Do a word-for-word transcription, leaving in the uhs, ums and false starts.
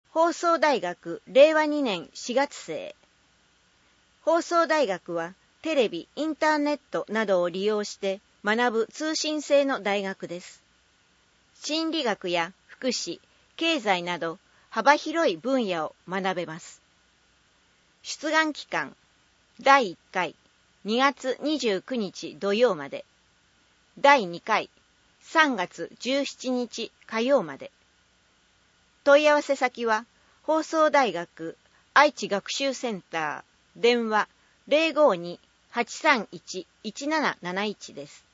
放送大学れいわにねんしがつ生。放送大学はテレビ、インターネットなどを利用して学ぶ通信制の大学です。心理学や福祉、経済など幅広い分野を学べます。出願期間、だいいっかい、にがつにじゅうくにち土曜まで。だいにかい、さんがつじゅうしちにち火曜まで。問い合わせ先は、放送大学愛知学習センター、電話 ゼロごに はちさんいち いちなななないちです。